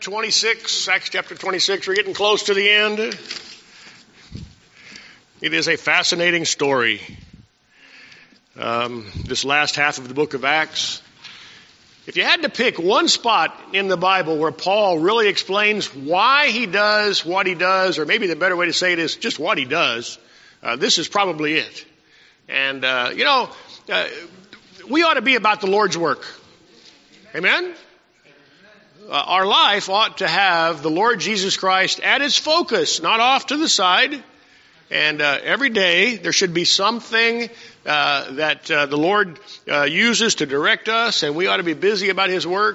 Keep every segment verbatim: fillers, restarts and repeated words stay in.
twenty-six, Acts chapter twenty-six, we're getting close to the end. It is a fascinating story. Um, this last half of the book of Acts. If you had to pick one spot in the Bible where Paul really explains why he does what he does, or maybe the better way to say it is just what he does, uh, this is probably it. And, uh, you know, uh, we ought to be about the Lord's work. Amen? Uh, our life ought to have the Lord Jesus Christ at its focus, not off to the side. And uh, every day there should be something uh, that uh, the Lord uh, uses to direct us, and we ought to be busy about His work.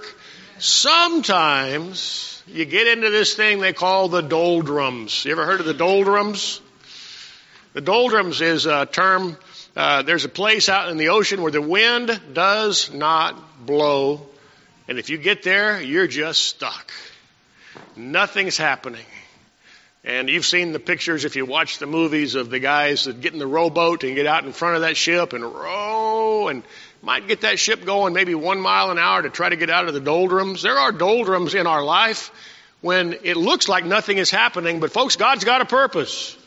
Sometimes you get into this thing they call the doldrums. You ever heard of the doldrums? The doldrums is a term, uh, there's a place out in the ocean where the wind does not blow. And if you get there, you're just stuck. Nothing's happening. And you've seen the pictures if you watch the movies of the guys that get in the rowboat and get out in front of that ship and row and might get that ship going maybe one mile an hour to try to get out of the doldrums. There are doldrums in our life when it looks like nothing is happening, but folks, God's got a purpose.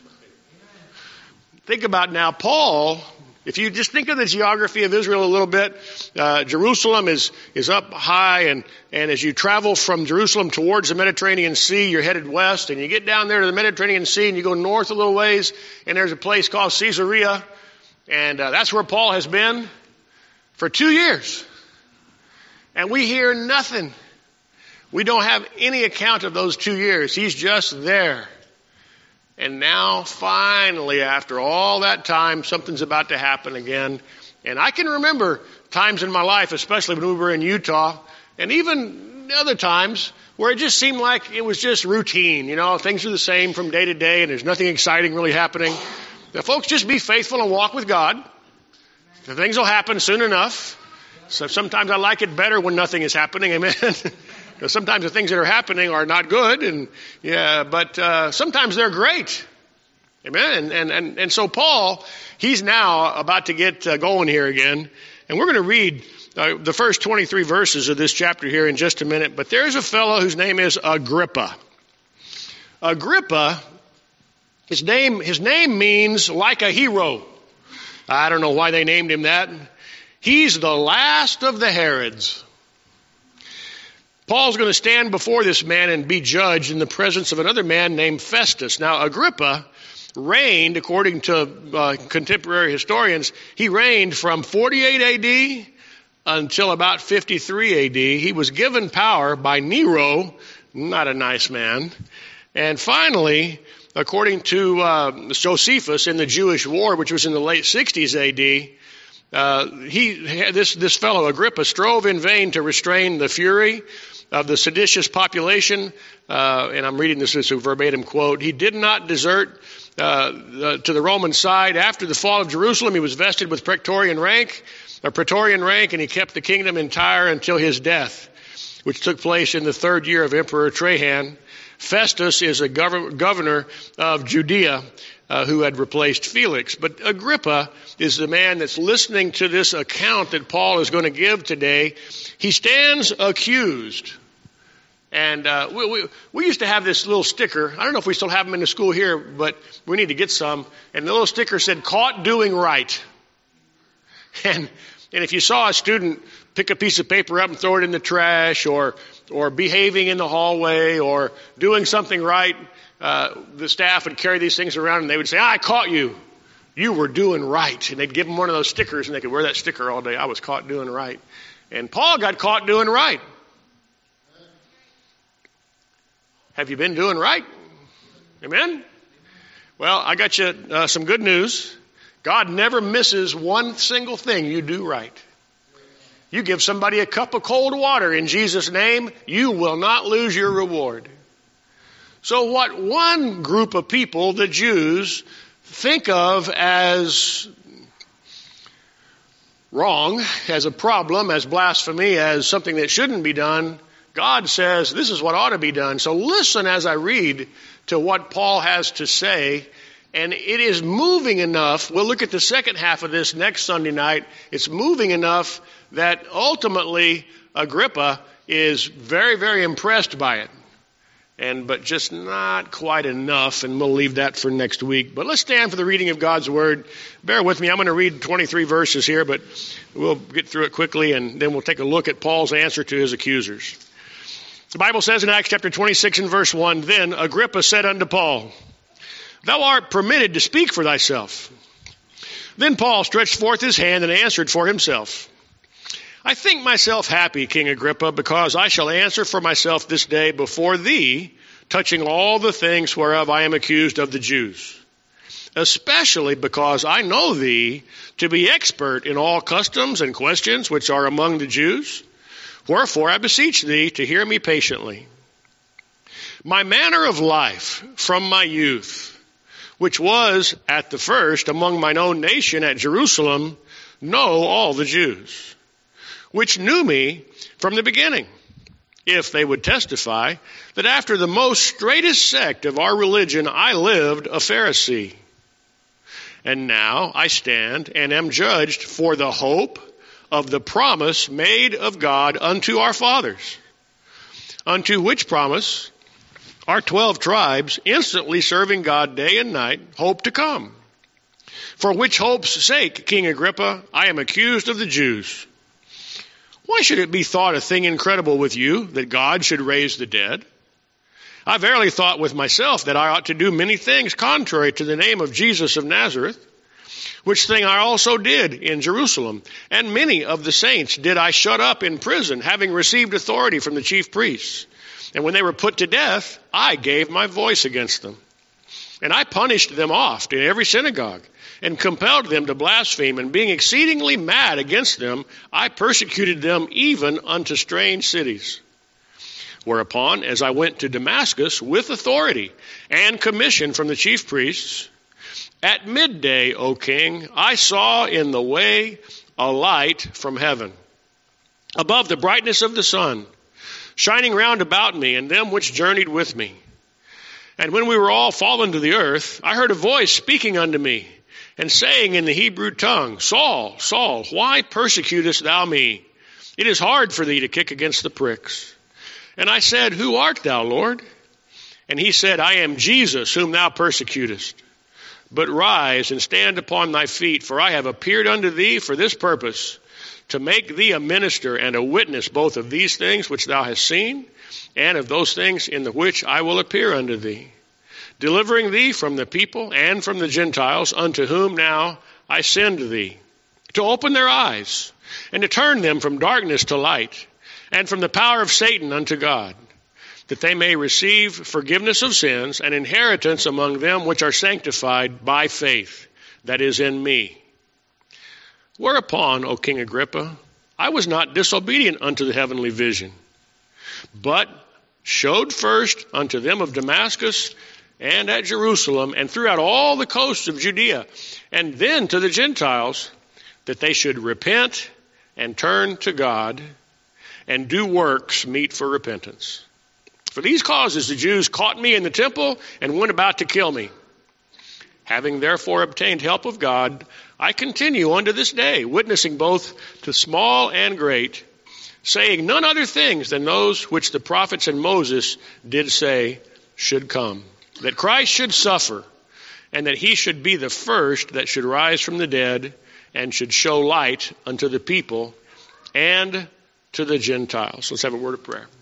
Think about now, Paul, if you just think of the geography of Israel a little bit, uh, Jerusalem is, is up high, and, and as you travel from Jerusalem towards the Mediterranean Sea, you're headed west, and you get down there to the Mediterranean Sea, and you go north a little ways, and there's a place called Caesarea, and uh, that's where Paul has been for two years. And we hear nothing. We don't have any account of those two years. He's just there. And now, finally, after all that time, something's about to happen again. And I can remember times in my life, especially when we were in Utah, and even other times, where it just seemed like it was just routine. You know, things are the same from day to day, and there's nothing exciting really happening. Now, folks, just be faithful and walk with God. The things will happen soon enough. So sometimes I like it better when nothing is happening. Amen. Because sometimes the things that are happening are not good, and yeah, but uh, sometimes they're great. Amen. And and and, and so Paul, he's now about to get uh, going here again, and we're going to read uh, the first twenty-three verses of this chapter here in just a minute. But there's a fellow whose name is Agrippa. Agrippa, his name his name means like a hero. I don't know why they named him that. He's the last of the Herods. Paul's going to stand before this man and be judged in the presence of another man named Festus. Now, Agrippa reigned, according to uh, contemporary historians, he reigned from forty-eight A D until about fifty-three A D. He was given power by Nero, not a nice man. And finally, according to uh, Josephus in the Jewish War, which was in the late sixties A D, uh, he this this fellow Agrippa strove in vain to restrain the fury of the seditious population, uh, and I'm reading this as a verbatim quote. He did not desert uh, the, to the Roman side. After the fall of Jerusalem, he was vested with praetorian rank, a praetorian rank, and he kept the kingdom entire until his death, which took place in the third year of Emperor Trajan. Festus is a gov- governor of Judea uh, who had replaced Felix. But Agrippa is the man that's listening to this account that Paul is going to give today. He stands accused. And uh, we, we, we used to have this little sticker. I don't know if we still have them in the school here, but we need to get some. And the little sticker said, "Caught doing right." And and if you saw a student pick a piece of paper up and throw it in the trash, or or behaving in the hallway, or doing something right, uh, the staff would carry these things around and they would say, "I caught you. You were doing right." And they'd give them one of those stickers, and they could wear that sticker all day. I was caught doing right. And Paul got caught doing right. Have you been doing right? Amen? Well, I got you uh, some good news. God never misses one single thing you do right. You give somebody a cup of cold water in Jesus' name, you will not lose your reward. So what one group of people, the Jews, think of as wrong, as a problem, as blasphemy, as something that shouldn't be done, God says this is what ought to be done. So listen as I read to what Paul has to say. And it is moving enough. We'll look at the second half of this next Sunday night. It's moving enough that ultimately Agrippa is very, very impressed by it. and but just not quite enough, and we'll leave that for next week. But let's stand for the reading of God's Word. Bear with me. I'm going to read twenty-three verses here, but we'll get through it quickly, and then we'll take a look at Paul's answer to his accusers. The Bible says in Acts chapter twenty-six and verse one, "Then Agrippa said unto Paul, Thou art permitted to speak for thyself. Then Paul stretched forth his hand and answered for himself. I think myself happy, King Agrippa, because I shall answer for myself this day before thee, touching all the things whereof I am accused of the Jews, especially because I know thee to be expert in all customs and questions which are among the Jews. Wherefore I beseech thee to hear me patiently. My manner of life from my youth, which was at the first among mine own nation at Jerusalem, know all the Jews, which knew me from the beginning, if they would testify that after the most straightest sect of our religion I lived a Pharisee. And now I stand and am judged for the hope of the promise made of God unto our fathers, unto which promise our twelve tribes, instantly serving God day and night, hope to come. For which hope's sake, King Agrippa, I am accused of the Jews. Why should it be thought a thing incredible with you that God should raise the dead? I verily thought with myself that I ought to do many things contrary to the name of Jesus of Nazareth, which thing I also did in Jerusalem. And many of the saints did I shut up in prison, having received authority from the chief priests. And when they were put to death, I gave my voice against them. And I punished them oft in every synagogue, and compelled them to blaspheme. And being exceedingly mad against them, I persecuted them even unto strange cities. Whereupon, as I went to Damascus with authority and commission from the chief priests, at midday, O king, I saw in the way a light from heaven, above the brightness of the sun, shining round about me and them which journeyed with me. And when we were all fallen to the earth, I heard a voice speaking unto me, and saying in the Hebrew tongue, Saul, Saul, why persecutest thou me? It is hard for thee to kick against the pricks. And I said, Who art thou, Lord? And he said, I am Jesus, whom thou persecutest. But rise and stand upon thy feet, for I have appeared unto thee for this purpose, to make thee a minister and a witness both of these things which thou hast seen, and of those things in the which I will appear unto thee, delivering thee from the people and from the Gentiles, unto whom now I send thee, to open their eyes, and to turn them from darkness to light, and from the power of Satan unto God, that they may receive forgiveness of sins and inheritance among them which are sanctified by faith that is in me. Whereupon, O King Agrippa, I was not disobedient unto the heavenly vision, but showed first unto them of Damascus and at Jerusalem and throughout all the coasts of Judea, and then to the Gentiles, that they should repent and turn to God and do works meet for repentance. For these causes the Jews caught me in the temple and went about to kill me. Having therefore obtained help of God, I continue unto this day, witnessing both to small and great, saying none other things than those which the prophets and Moses did say should come, that Christ should suffer, and that he should be the first that should rise from the dead, and should show light unto the people and to the Gentiles. Let's have a word of prayer.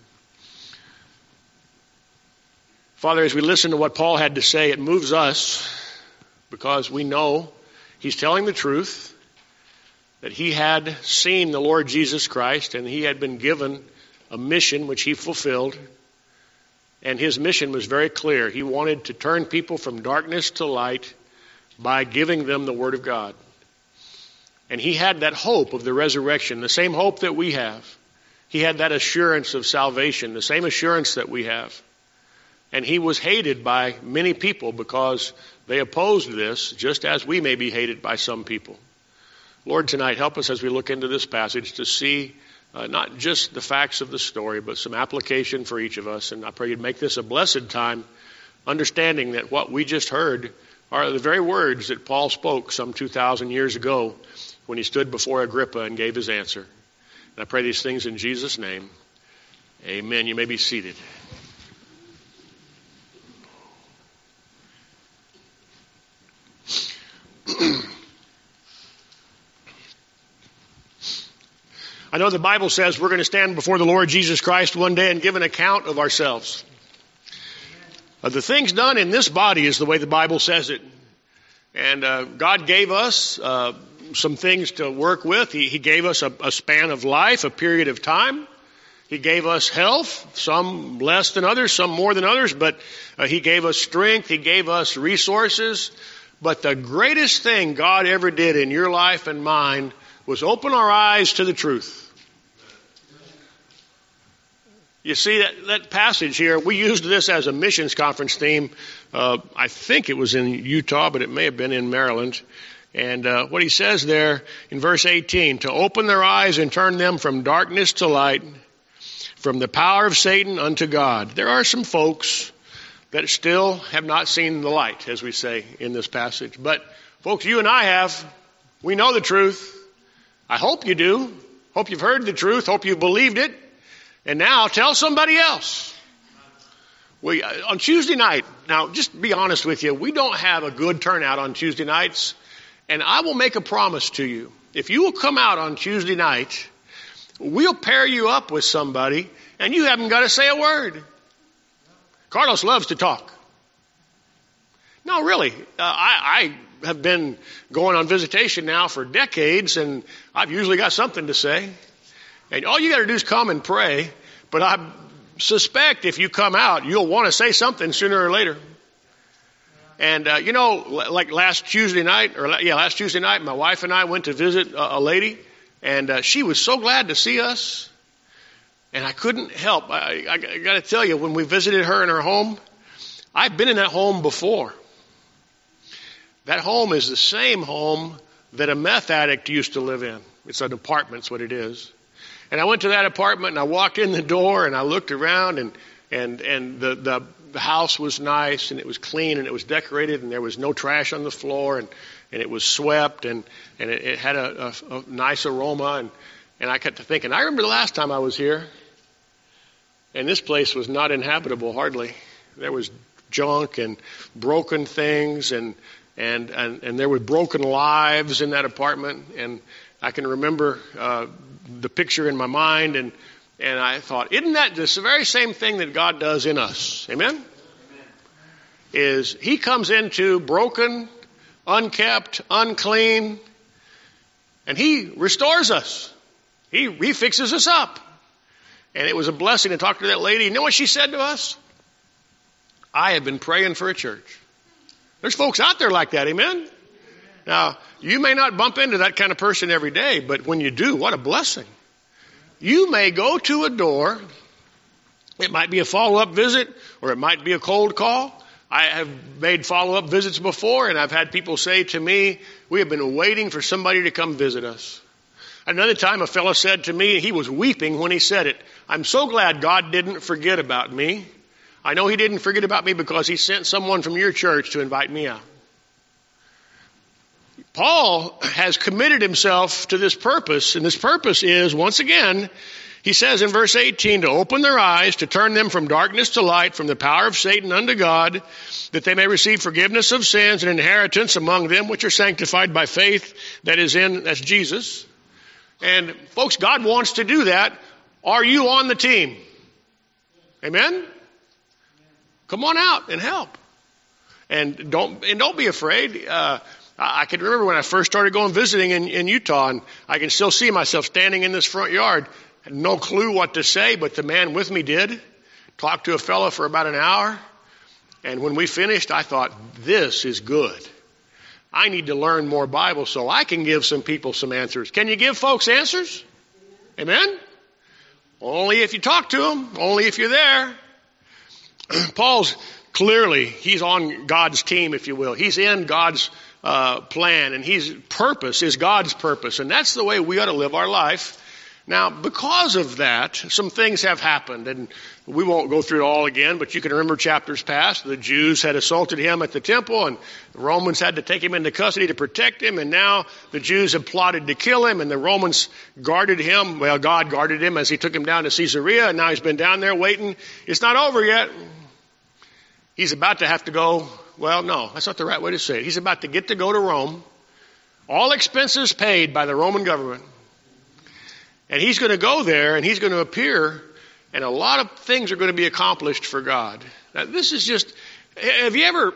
Father, as we listen to what Paul had to say, it moves us because we know he's telling the truth, that he had seen the Lord Jesus Christ and he had been given a mission which he fulfilled. And his mission was very clear. He wanted to turn people from darkness to light by giving them the Word of God. And he had that hope of the resurrection, the same hope that we have. He had that assurance of salvation, the same assurance that we have. And he was hated by many people because they opposed this, just as we may be hated by some people. Lord, tonight, help us as we look into this passage to see uh, not just the facts of the story, but some application for each of us. And I pray you'd make this a blessed time, understanding that what we just heard are the very words that Paul spoke some two thousand years ago when he stood before Agrippa and gave his answer. And I pray these things in Jesus' name. Amen. You may be seated. I know the Bible says we're going to stand before the Lord Jesus Christ one day and give an account of ourselves. Uh, the things done in this body is the way the Bible says it. And uh, God gave us uh, some things to work with. He, he gave us a, a span of life, a period of time. He gave us health, some less than others, some more than others, but uh, He gave us strength. He gave us resources. But the greatest thing God ever did in your life and mine was open our eyes to the truth. You see that, that passage here, we used this as a missions conference theme. Uh, I think it was in Utah, but it may have been in Maryland. And uh, what he says there in verse eighteen, to open their eyes and turn them from darkness to light, from the power of Satan unto God. There are some folks that still have not seen the light, as we say in this passage. But folks, you and I have. We know the truth. I hope you do. Hope you've heard the truth. Hope you've believed it. And now tell somebody else. We, on Tuesday night, now just be honest with you, we don't have a good turnout on Tuesday nights. And I will make a promise to you. If you will come out on Tuesday night, we'll pair you up with somebody and you haven't got to say a word. Carlos loves to talk. No, really. Uh, I, I have been going on visitation now for decades and I've usually got something to say. And all you got to do is come and pray. But I suspect if you come out, you'll want to say something sooner or later. And, uh, you know, like last Tuesday night, or yeah, last Tuesday night, my wife and I went to visit a, a lady. And uh, she was so glad to see us. And I couldn't help. I, I, I got to tell you, when we visited her in her home, I've been in that home before. That home is the same home that a meth addict used to live in. It's an apartment, that's what it is. And I went to that apartment and I walked in the door and I looked around and, and, and the, the, the house was nice and it was clean and it was decorated and there was no trash on the floor and, and it was swept and, and it, it had a, a, a nice aroma. And, and I kept thinking, I remember the last time I was here and this place was not inhabitable hardly. There was junk and broken things and, and, and, and there were broken lives in that apartment. And I can remember, uh, the picture in my mind, and and I thought, isn't that this the very same thing that God does in us? Amen? Amen. Is He comes into broken, unkept, unclean, and He restores us. He, he fixes us up. And it was a blessing to talk to that lady. You know what she said to us? I have been praying for a church. There's folks out there like that, amen? Now, you may not bump into that kind of person every day, but when you do, what a blessing. You may go to a door. It might be a follow-up visit, or it might be a cold call. I have made follow-up visits before, and I've had people say to me, we have been waiting for somebody to come visit us. Another time, a fellow said to me, he was weeping when he said it, I'm so glad God didn't forget about me. I know He didn't forget about me because He sent someone from your church to invite me out. Paul has committed himself to this purpose, and this purpose is, once again, he says in verse eighteen, to open their eyes, to turn them from darkness to light, from the power of Satan unto God, that they may receive forgiveness of sins and inheritance among them which are sanctified by faith that is in, that's Jesus. And folks, God wants to do that. Are you on the team? Amen? Come on out and help. And don't, and don't be afraid. Uh, I can remember when I first started going visiting in, in Utah, and I can still see myself standing in this front yard. Had no clue what to say, but the man with me did. Talked to a fellow for about an hour. And when we finished, I thought, this is good. I need to learn more Bible so I can give some people some answers. Can you give folks answers? Amen? Only if you talk to them. Only if you're there. Paul's clearly, he's on God's team, if you will. He's in God's uh, plan, and his purpose is God's purpose. And that's the way we ought to live our life. Now, because of that, some things have happened, and we won't go through it all again, but you can remember chapters past. The Jews had assaulted him at the temple, and the Romans had to take him into custody to protect him, and now the Jews have plotted to kill him, and the Romans guarded him. Well, God guarded him as He took him down to Caesarea, and now he's been down there waiting. It's not over yet. He's about to have to go, well, no, that's not the right way to say it. He's about to get to go to Rome, all expenses paid by the Roman government. And he's going to go there and he's going to appear, and a lot of things are going to be accomplished for God. Now, this is just, have you ever,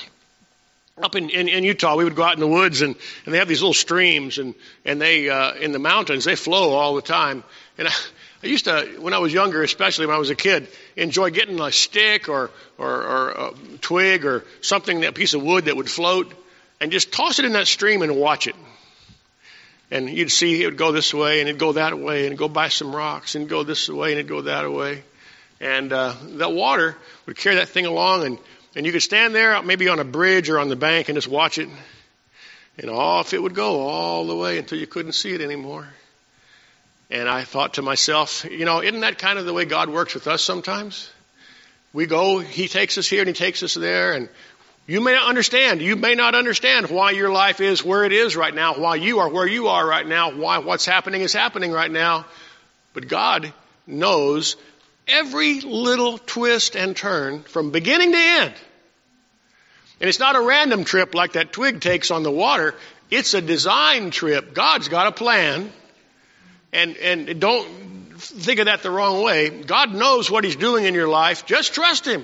up in, in, in Utah, we would go out in the woods and, and they have these little streams and, and they, uh, in the mountains, they flow all the time. And I, I used to, when I was younger, especially when I was a kid, enjoy getting a stick or, or, or a twig or something, that piece of wood that would float, and just toss it in that stream and watch it. And you'd see it would go this way and it'd go that way and it'd go by some rocks and go this way and it'd go that way. And uh, that water would carry that thing along, and, and you could stand there maybe on a bridge or on the bank and just watch it. And off it would go all the way until you couldn't see it anymore. And I thought to myself, you know, isn't that kind of the way God works with us sometimes? We go, he takes us here and he takes us there, and you may not understand. You may not understand why your life is where it is right now, why you are where you are right now, why what's happening is happening right now. But God knows every little twist and turn from beginning to end. And it's not a random trip like that twig takes on the water. It's a design trip. God's got a plan. And, and don't think of that the wrong way. God knows what he's doing in your life. Just trust him.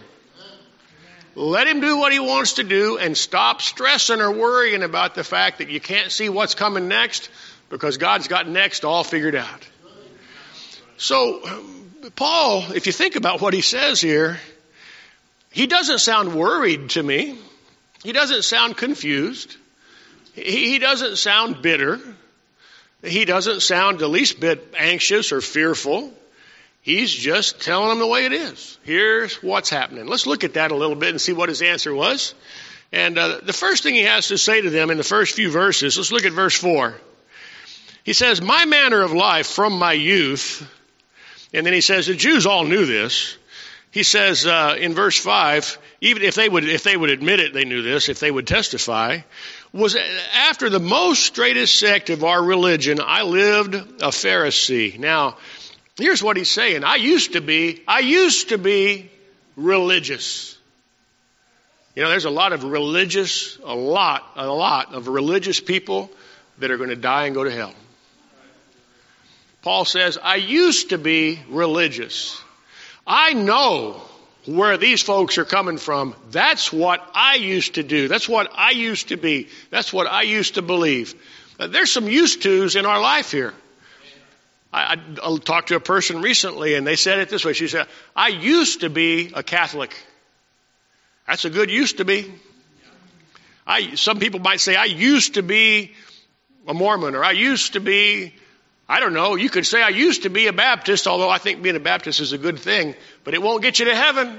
Let him do what he wants to do, and stop stressing or worrying about the fact that you can't see what's coming next, because God's got next all figured out. So, Paul, if you think about what he says here, he doesn't sound worried to me. He doesn't sound confused. He, he doesn't sound bitter. He doesn't sound the least bit anxious or fearful. He's just telling them the way it is. Here's what's happening. Let's look at that a little bit and see what his answer was. And uh, the first thing he has to say to them in the first few verses, let's look at verse four. He says, my manner of life from my youth. And then he says, the Jews all knew this. He says uh, in verse five, even if they would if they would admit it, they knew this, if they would testify, was after the most straightest sect of our religion, I lived a Pharisee. Now, here's what he's saying. I used to be, I used to be religious. You know, there's a lot of religious, a lot, a lot of religious people that are going to die and go to hell. Paul says, I used to be religious. I know where these folks are coming from. That's what I used to do. That's what I used to be. That's what I used to believe. Uh, there's some used tos in our life here. I, I, I talked to a person recently, and they said it this way. She said, I used to be a Catholic. That's a good used to be. I, some people might say, I used to be a Mormon, or I used to be, I don't know, you could say I used to be a Baptist, although I think being a Baptist is a good thing, but it won't get you to heaven.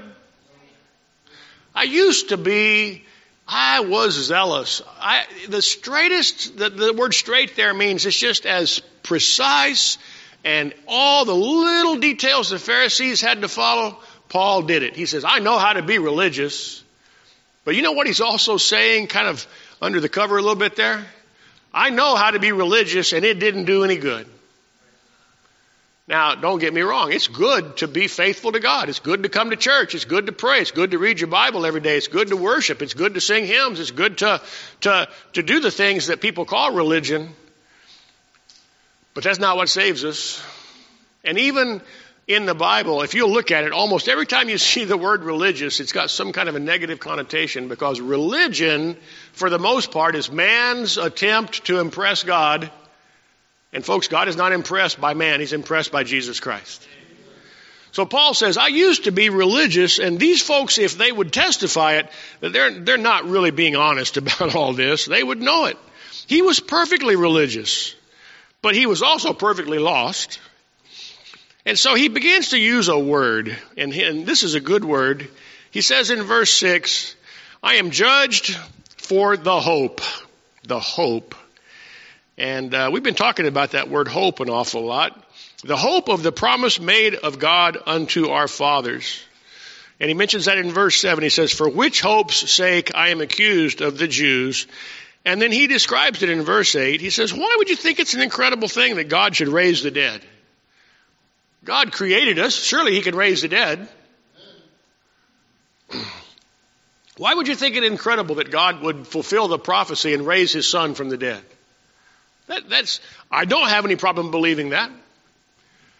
I used to be, I was zealous. I, the straightest, the, the word straight there means it's just as precise, and all the little details the Pharisees had to follow, Paul did it. He says, I know how to be religious. But you know what he's also saying, kind of under the cover a little bit there? I know how to be religious, and it didn't do any good. Now, don't get me wrong. It's good to be faithful to God. It's good to come to church. It's good to pray. It's good to read your Bible every day. It's good to worship. It's good to sing hymns. It's good to, to, to do the things that people call religion. But that's not what saves us. And even in the Bible, if you look at it, almost every time you see the word religious, it's got some kind of a negative connotation, because religion, for the most part, is man's attempt to impress God. And folks, God is not impressed by man. He's impressed by Jesus Christ. So Paul says, I used to be religious, and these folks, if they would testify it, that they're, they're not really being honest about all this, they would know it. He was perfectly religious, but he was also perfectly lost. And so he begins to use a word, and, he, and this is a good word. He says in verse six, I am judged for the hope, the hope. And uh, we've been talking about that word hope an awful lot. The hope of the promise made of God unto our fathers. And he mentions that in verse seven. He says, for which hope's sake I am accused of the Jews. And then he describes it in verse eight. He says, why would you think it's an incredible thing that God should raise the dead? God created us. Surely he can raise the dead. Why would you think it incredible that God would fulfill the prophecy and raise his son from the dead? That, that's, I don't have any problem believing that.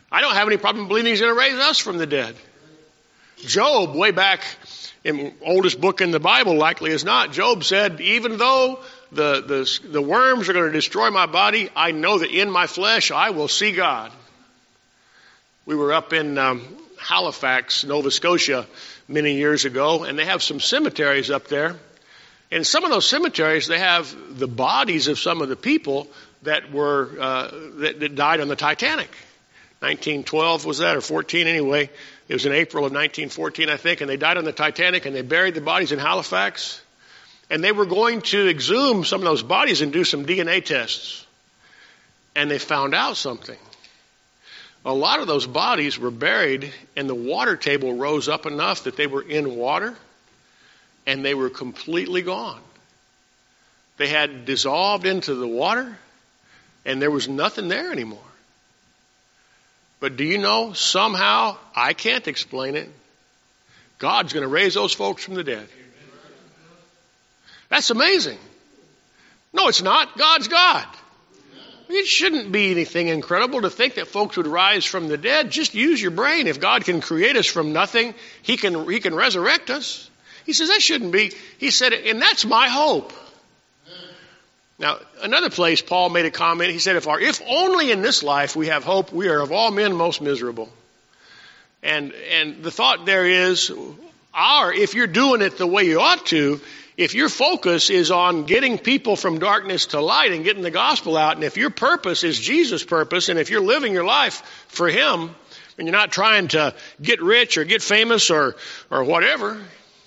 I don't have any problem believing he's going to raise us from the dead. Job, way back in the oldest book in the Bible, likely is not, Job said, even though the, the, the worms are going to destroy my body, I know that in my flesh I will see God. We were up in um, Halifax, Nova Scotia, many years ago, and they have some cemeteries up there. In some of those cemeteries, they have the bodies of some of the people that were uh, that, that died on the Titanic. nineteen twelve was that, or fourteen anyway. It was in April of nineteen fourteen, I think, and they died on the Titanic, and they buried the bodies in Halifax. And they were going to exhume some of those bodies and do some D N A tests. And they found out something. A lot of those bodies were buried, and the water table rose up enough that they were in water, and they were completely gone. They had dissolved into the water, and there was nothing there anymore. But do you know, somehow, I can't explain it, God's going to raise those folks from the dead. That's amazing. No, it's not. God's God. It shouldn't be anything incredible to think that folks would rise from the dead. Just use your brain. If God can create us from nothing, He can, He can resurrect us. He says that shouldn't be. He said, and that's my hope. Now, another place, Paul made a comment. He said, if, our, if only in this life we have hope, we are of all men most miserable. And, and the thought there is, our, if you're doing it the way you ought to, if your focus is on getting people from darkness to light and getting the gospel out, and if your purpose is Jesus' purpose, and if you're living your life for Him, and you're not trying to get rich or get famous or, or whatever,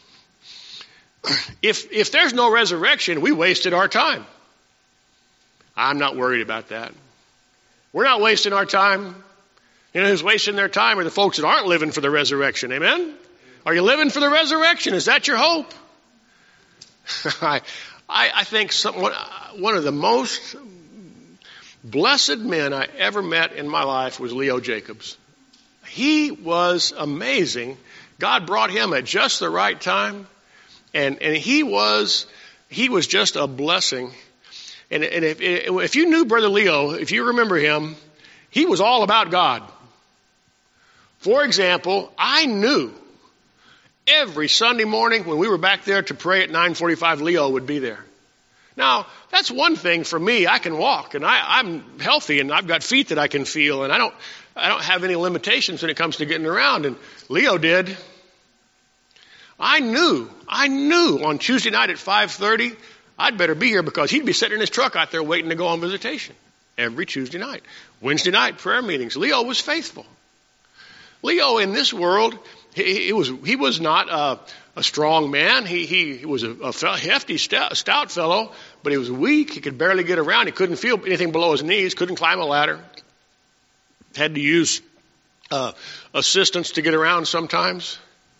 if, if there's no resurrection, we wasted our time. I'm not worried about that. We're not wasting our time. You know who's wasting their time are the folks that aren't living for the resurrection. Amen? Are you living for the resurrection? Is that your hope? I, I, I think some, one of the most blessed men I ever met in my life was Leo Jacobs. He was amazing. God brought him at just the right time, and and he was he was just a blessing. And, and if, if you knew Brother Leo, if you remember him, he was all about God. For example, I knew every Sunday morning when we were back there to pray at nine forty-five, Leo would be there. Now, that's one thing for me. I can walk, and I, I'm healthy, and I've got feet that I can feel, and I don't I don't have any limitations when it comes to getting around, and Leo did. I knew, I knew on Tuesday night at five thirty, I'd better be here because he'd be sitting in his truck out there waiting to go on visitation every Tuesday night. Wednesday night, prayer meetings. Leo was faithful. Leo in this world, he, he was he was not a, a strong man. He, he, he was a, a hefty, stout, stout fellow, but he was weak. He could barely get around. He couldn't feel anything below his knees, couldn't climb a ladder. Had to use uh, assistance to get around sometimes.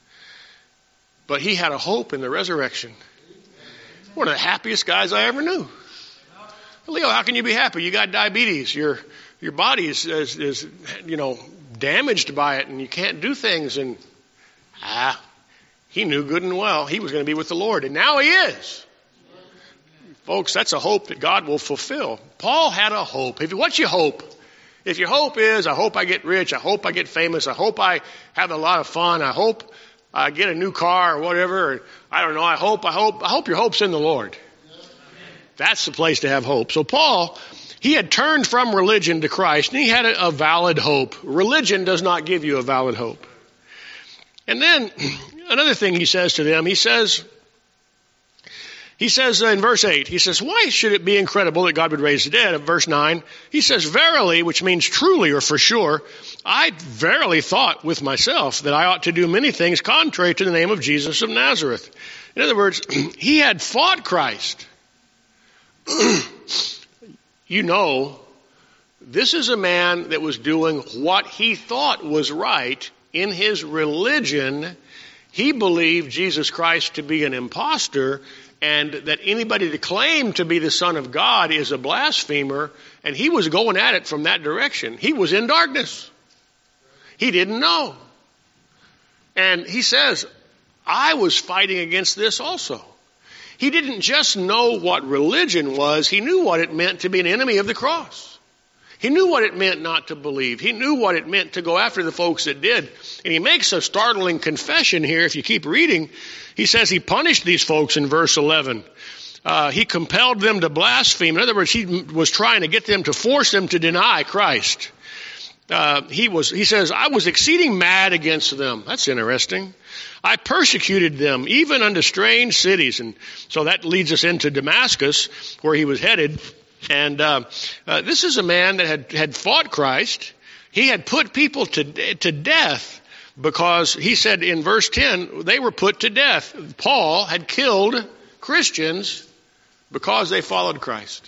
But he had a hope in the resurrection. One of the happiest guys I ever knew. Leo, how can you be happy? You got diabetes. Your your body is, is, is you know, damaged by it, and you can't do things. And ah, he knew good and well he was going to be with the Lord, and now he is. Folks, that's a hope that God will fulfill. Paul had a hope. If what's your hope? If your hope is, I hope I get rich, I hope I get famous, I hope I have a lot of fun, I hope I get a new car or whatever. Or, I don't know. I hope, I hope, I hope your hope's in the Lord. That's the place to have hope. So Paul, he had turned from religion to Christ, and he had a, a valid hope. Religion does not give you a valid hope. And then another thing he says to them, he says, he says in verse eight, he says, why should it be incredible that God would raise the dead? At verse nine, he says, verily, which means truly or for sure, I verily thought with myself that I ought to do many things contrary to the name of Jesus of Nazareth. In other words, he had fought Christ. You know, this is a man that was doing what he thought was right in his religion. He believed Jesus Christ to be an imposter, and that anybody to claim to be the Son of God is a blasphemer, and he was going at it from that direction. He was in darkness. He didn't know. And he says, I was fighting against this also. He didn't just know what religion was, he knew what it meant to be an enemy of the cross. He knew what it meant not to believe. He knew what it meant to go after the folks that did. And he makes a startling confession here. If you keep reading, he says he punished these folks in verse eleven. Uh, he compelled them to blaspheme. In other words, he was trying to get them to force them to deny Christ. Uh, he was, he says, I was exceeding mad against them. That's interesting. I persecuted them, even unto strange cities. And so that leads us into Damascus, where he was headed. And uh, uh, this is a man that had, had fought Christ. He had put people to, to death because he said in verse ten, they were put to death. Paul had killed Christians because they followed Christ.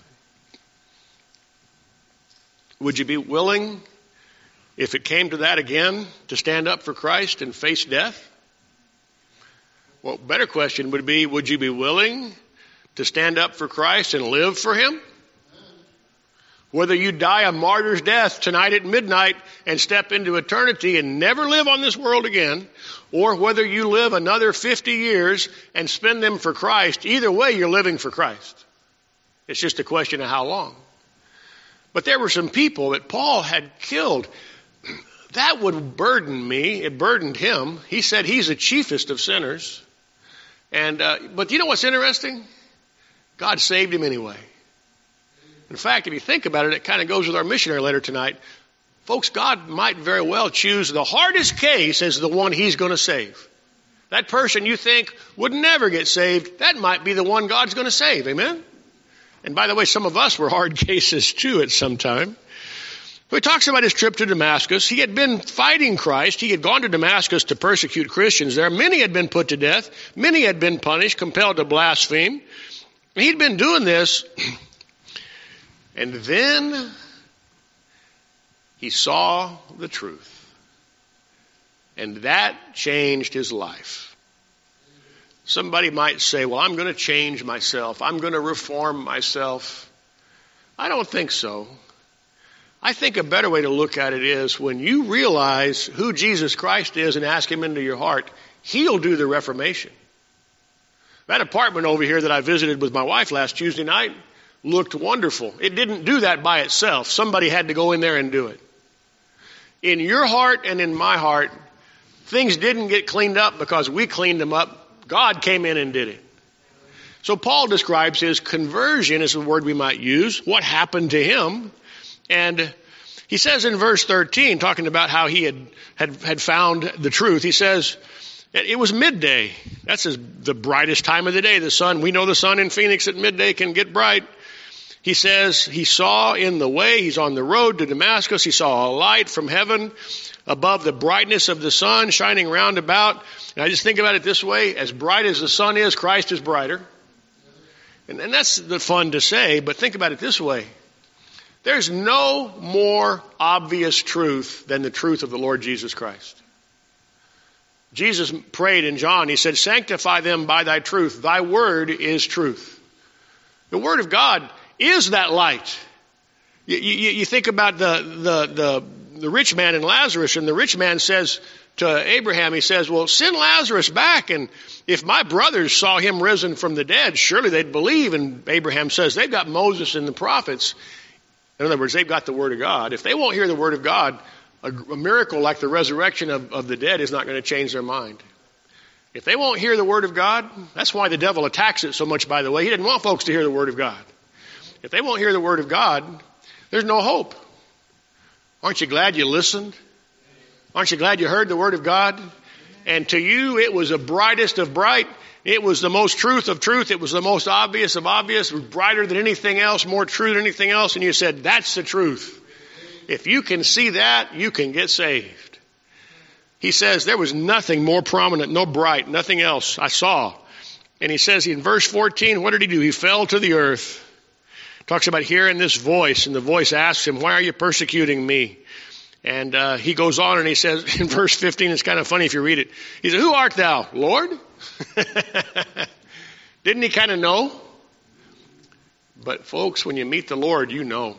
Would you be willing, if it came to that again, to stand up for Christ and face death? Well, better question would be, would you be willing to stand up for Christ and live for Him? Whether you die a martyr's death tonight at midnight and step into eternity and never live on this world again, or whether you live another fifty years and spend them for Christ, either way you're living for Christ. It's just a question of how long. But there were some people that Paul had killed. That would burden me. It burdened him. He said he's the chiefest of sinners. And uh, but you know what's interesting? God saved him anyway. In fact, if you think about it, it kind of goes with our missionary letter tonight. Folks, God might very well choose the hardest case as the one He's going to save. That person you think would never get saved, that might be the one God's going to save. Amen? And by the way, some of us were hard cases too at some time. So he talks about his trip to Damascus. He had been fighting Christ. He had gone to Damascus to persecute Christians there. Many had been put to death. Many had been punished, compelled to blaspheme. He'd been doing this. And then he saw the truth. And that changed his life. Somebody might say, well, I'm going to change myself. I'm going to reform myself. I don't think so. I think a better way to look at it is when you realize who Jesus Christ is and ask Him into your heart, He'll do the reformation. That apartment over here that I visited with my wife last Tuesday night looked wonderful. It didn't do that by itself. Somebody had to go in there and do it. In your heart and in my heart, things didn't get cleaned up because we cleaned them up. God came in and did it. So Paul describes his conversion, is the word we might use, what happened to him. And he says in verse thirteen, talking about how he had, had, had found the truth, he says, it was midday. That's the brightest time of the day. The sun, we know the sun in Phoenix at midday can get bright. He says he saw in the way, he's on the road to Damascus, he saw a light from heaven above the brightness of the sun shining round about. And I just think about it this way, as bright as the sun is, Christ is brighter. And, and that's the fun to say, but think about it this way. There's no more obvious truth than the truth of the Lord Jesus Christ. Jesus prayed in John, he said, sanctify them by thy truth. Thy word is truth. The word of God is that light. You, you, you think about the, the, the, the rich man and Lazarus, and the rich man says to Abraham, he says, well, send Lazarus back, and if my brothers saw him risen from the dead, surely they'd believe. And Abraham says, they've got Moses and the prophets. In other words, they've got the word of God. If they won't hear the word of God, a, a miracle like the resurrection of, of the dead is not going to change their mind. If they won't hear the word of God, that's why the devil attacks it so much, by the way. He didn't want folks to hear the word of God. If they won't hear the word of God, there's no hope. Aren't you glad you listened? Aren't you glad you heard the word of God? And to you, it was the brightest of bright. It was the most truth of truth. It was the most obvious of obvious. It was brighter than anything else, more true than anything else. And you said, that's the truth. If you can see that, you can get saved. He says there was nothing more prominent, no bright, nothing else I saw. And he says in verse fourteen, what did he do? He fell to the earth. Talks about hearing this voice, and the voice asks him, why are you persecuting me? And uh, he goes on and he says in verse fifteen, it's kind of funny if you read it. He said, who art thou, Lord? Didn't he kind of know? But folks, when you meet the Lord, you know.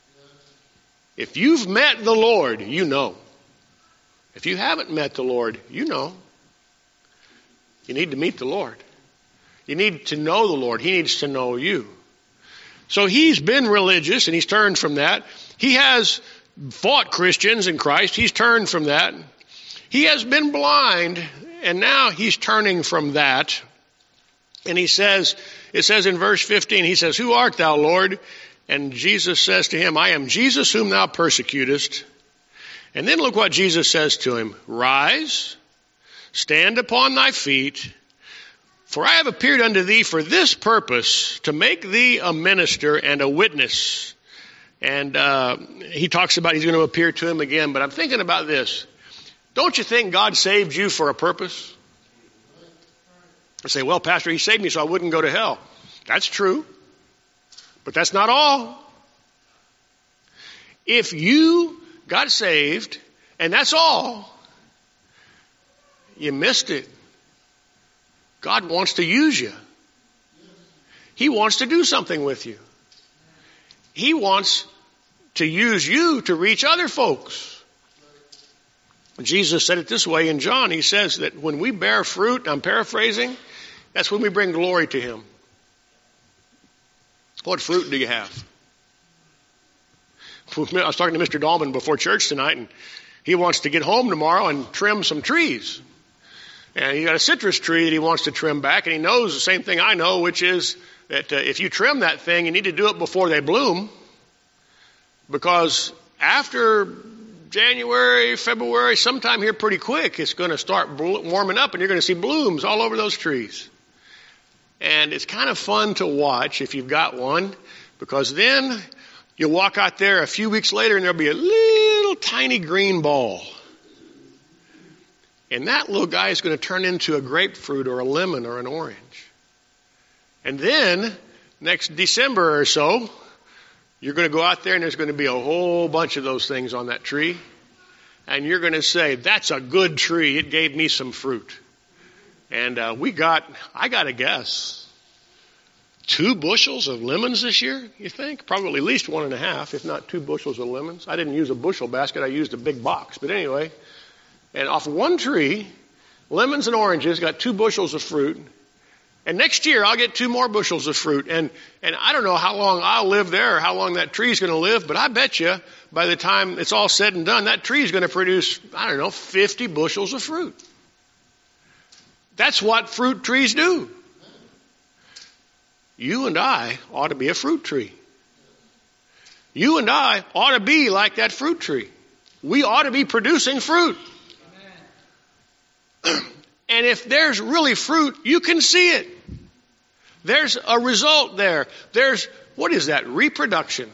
If you've met the Lord, you know. If you haven't met the Lord, you know. You need to meet the Lord. You need to know the Lord. He needs to know you. So he's been religious and he's turned from that. He has fought Christians in Christ. He's turned from that. He has been blind and now he's turning from that. And he says, it says in verse fifteen, he says, "Who art thou, Lord?" And Jesus says to him, "I am Jesus whom thou persecutest." And then look what Jesus says to him. "Rise, stand upon thy feet, for I have appeared unto thee for this purpose, to make thee a minister and a witness." And uh, he talks about he's going to appear to him again. But I'm thinking about this. Don't you think God saved you for a purpose? I say, "Well, Pastor, he saved me so I wouldn't go to hell." That's true. But that's not all. If you got saved and that's all, you missed it. God wants to use you. He wants to do something with you. He wants to use you to reach other folks. Jesus said it this way in John. He says that when we bear fruit, I'm paraphrasing, that's when we bring glory to him. What fruit do you have? I was talking to Mister Dahlman before church tonight, and he wants to get home tomorrow and trim some trees. And he got a citrus tree that he wants to trim back, and he knows the same thing I know, which is that uh, if you trim that thing, you need to do it before they bloom, because after January, February, sometime here pretty quick, it's going to start warming up, and you're going to see blooms all over those trees. And it's kind of fun to watch if you've got one, because then you'll walk out there a few weeks later and there'll be a little tiny green ball. And that little guy is going to turn into a grapefruit or a lemon or an orange. And then next December or so, you're going to go out there and there's going to be a whole bunch of those things on that tree. And you're going to say, "That's a good tree. It gave me some fruit." And uh, we got, I got to guess, two bushels of lemons this year, you think? Probably at least one and a half, if not two bushels of lemons. I didn't use a bushel basket. I used a big box. But anyway, and off one tree, lemons and oranges, got two bushels of fruit. And next year, I'll get two more bushels of fruit. And and I don't know how long I'll live there or how long that tree's going to live, but I bet you by the time it's all said and done, that tree's going to produce, I don't know, fifty bushels of fruit. That's what fruit trees do. You and I ought to be a fruit tree. You and I ought to be like that fruit tree. We ought to be producing fruit. And if there's really fruit, you can see it. There's a result there. There's, what is that? Reproduction.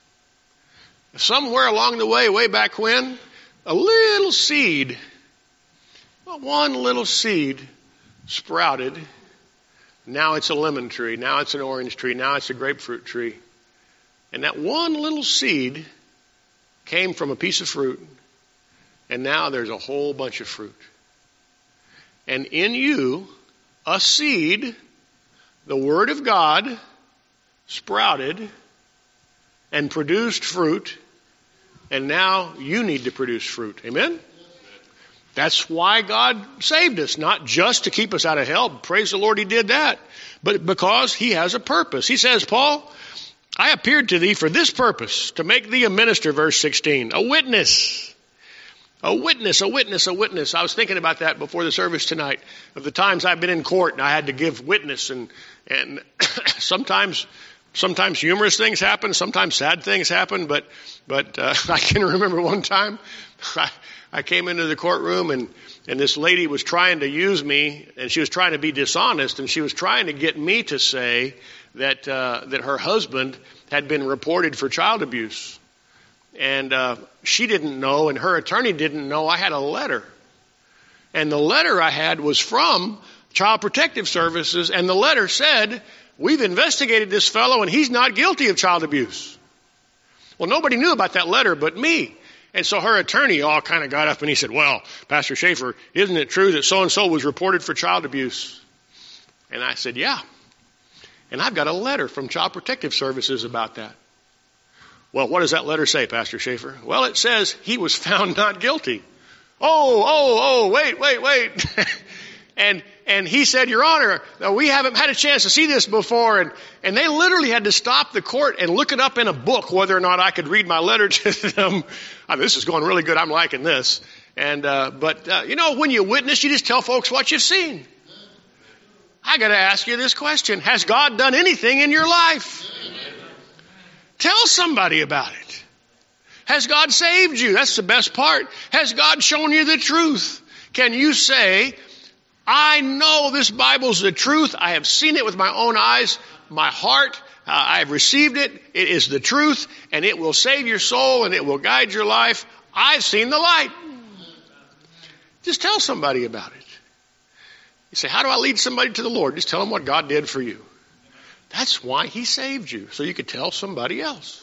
Somewhere along the way, way back when, a little seed, one little seed sprouted. Now it's a lemon tree. Now it's an orange tree. Now it's a grapefruit tree. And that one little seed came from a piece of fruit. And now there's a whole bunch of fruit. And in you, a seed, the Word of God, sprouted and produced fruit. And now you need to produce fruit. Amen? That's why God saved us, not just to keep us out of hell. Praise the Lord, He did that. But because He has a purpose. He says, "Paul, I appeared to thee for this purpose, to make thee a minister," verse sixteen, "a witness." A witness, a witness, a witness. I was thinking about that before the service tonight, of the times I've been in court and I had to give witness, and and sometimes sometimes humorous things happen, sometimes sad things happen, but but uh, I can remember one time I, I came into the courtroom and, and this lady was trying to use me, and she was trying to be dishonest, and she was trying to get me to say that uh, that her husband had been reported for child abuse. And uh, she didn't know, and her attorney didn't know I had a letter. And the letter I had was from Child Protective Services, and the letter said, "We've investigated this fellow, and he's not guilty of child abuse." Well, nobody knew about that letter but me. And so her attorney all kind of got up, and he said, "Well, Pastor Schaefer, isn't it true that so-and-so was reported for child abuse?" And I said, "Yeah. And I've got a letter from Child Protective Services about that." "Well, what does that letter say, Pastor Schaefer?" "Well, it says he was found not guilty." Oh, oh, oh, wait, wait, wait. and and he said, Your Honor, we haven't had a chance to see this before. And, and they literally had to stop the court and look it up in a book whether or not I could read my letter to them. Oh, this is going really good. I'm liking this. And uh, But, uh, you know, when you witness, you just tell folks what you've seen. I got to ask you this question. Has God done anything in your life? Tell somebody about it. Has God saved you? That's the best part. Has God shown you the truth? Can you say, I know this Bible's the truth. I have seen it with my own eyes. My heart, uh, I have received it. It is the truth, and it will save your soul, and it will guide your life. I've seen the light. Just tell somebody about it. You say, how do I lead somebody to the Lord? Just tell them what God did for you. That's why he saved you, so you could tell somebody else.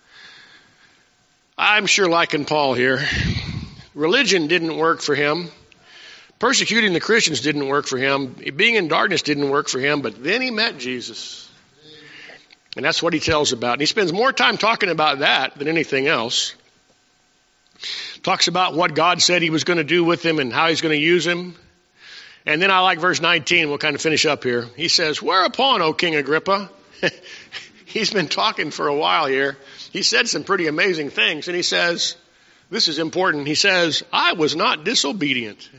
I'm sure liking Paul here. Religion didn't work for him. Persecuting the Christians didn't work for him. Being in darkness didn't work for him. But then he met Jesus. And that's what he tells about. And he spends more time talking about that than anything else. Talks about what God said he was going to do with him and how he's going to use him. And then I like verse nineteen. We'll kind of finish up here. He says, Whereupon, O King Agrippa? He's been talking for a while here. He said some pretty amazing things. And he says, this is important. He says, I was not disobedient.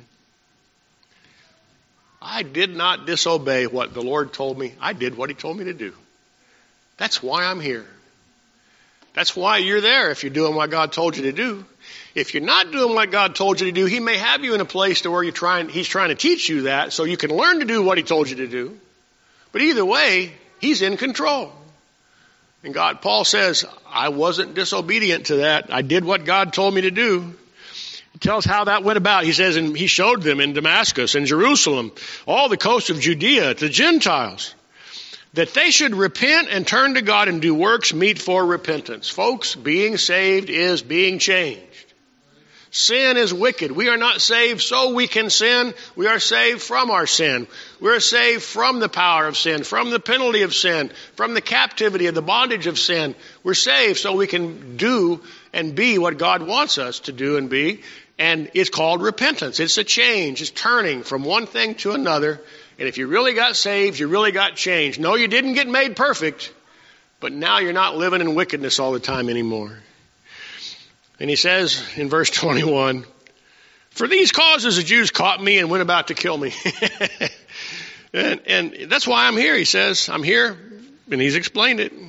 I did not disobey what the Lord told me. I did what he told me to do. That's why I'm here. That's why you're there if you're doing what God told you to do. If you're not doing what God told you to do, he may have you in a place to where you're trying, he's trying to teach you that so you can learn to do what he told you to do. But either way, he's in control. And God, Paul says, I wasn't disobedient to that. I did what God told me to do. He tells how that went about. He says, and he showed them in Damascus and Jerusalem, all the coast of Judea, to Gentiles, that they should repent and turn to God and do works meet for repentance. Folks, being saved is being changed. Sin is wicked. We are not saved so we can sin. We are saved from our sin. We are saved from the power of sin, from the penalty of sin, from the captivity of the bondage of sin. We're saved so we can do and be what God wants us to do and be. And it's called repentance. It's a change. It's turning from one thing to another. And if you really got saved, you really got changed. No, you didn't get made perfect, but now you're not living in wickedness all the time anymore. And he says in verse twenty-one, for these causes the Jews caught me and went about to kill me. and, and that's why I'm here. He says, I'm here. And he's explained it.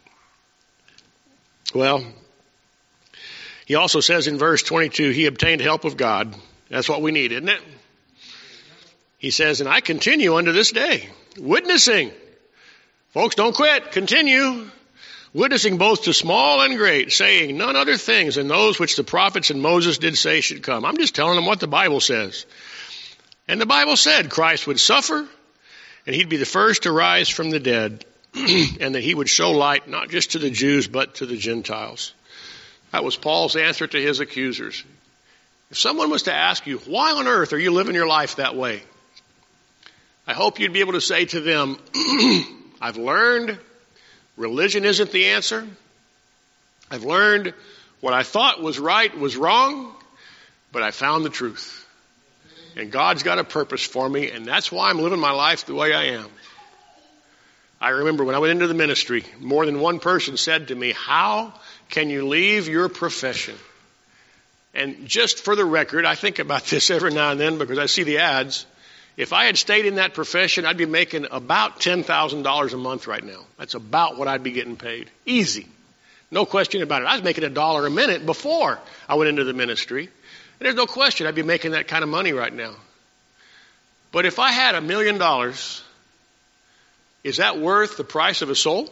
Well, he also says in verse twenty-two, he obtained help of God. That's what we need, isn't it? He says, and I continue unto this day, witnessing. Folks, don't quit. Continue. Witnessing both to small and great, saying none other things than those which the prophets and Moses did say should come. I'm just telling them what the Bible says. And the Bible said Christ would suffer, and he'd be the first to rise from the dead, and that he would show light not just to the Jews, but to the Gentiles. That was Paul's answer to his accusers. If someone was to ask you, why on earth are you living your life that way? I hope you'd be able to say to them, I've learned religion isn't the answer. I've learned what I thought was right was wrong, but I found the truth. And God's got a purpose for me, and that's why I'm living my life the way I am. I remember when I went into the ministry, more than one person said to me, how can you leave your profession? And just for the record, I think about this every now and then because I see the ads. If I had stayed in that profession, I'd be making about ten thousand dollars a month right now. That's about what I'd be getting paid. Easy. No question about it. I was making a dollar a minute before I went into the ministry. And there's no question I'd be making that kind of money right now. But if I had a million dollars, is that worth the price of a soul?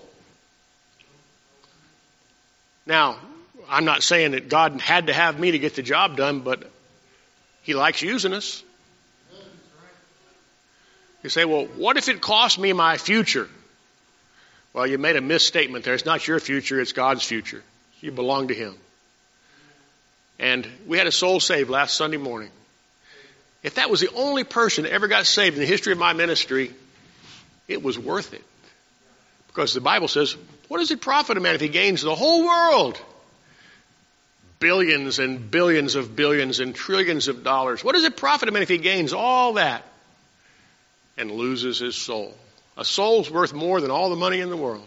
Now, I'm not saying that God had to have me to get the job done, but he likes using us. You say, well, what if it cost me my future? Well, you made a misstatement there. It's not your future, it's God's future. You belong to him. And we had a soul saved last Sunday morning. If that was the only person that ever got saved in the history of my ministry, it was worth it. Because the Bible says, what does it profit a man if he gains the whole world? Billions and billions of billions and trillions of dollars. What does it profit a man if he gains all that and loses his soul. A soul's worth more than all the money in the world.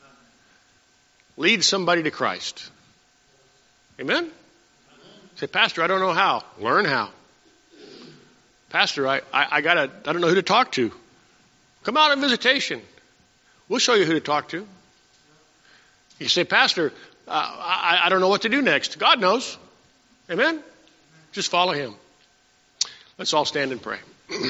Lead somebody to Christ. Amen? Say, Pastor, I don't know how. Learn how. Pastor, I, I, I gotta, I don't know who to talk to. Come out on visitation. We'll show you who to talk to. You say, Pastor, uh, I, I don't know what to do next. God knows. Amen? Just follow him. Let's all stand and pray.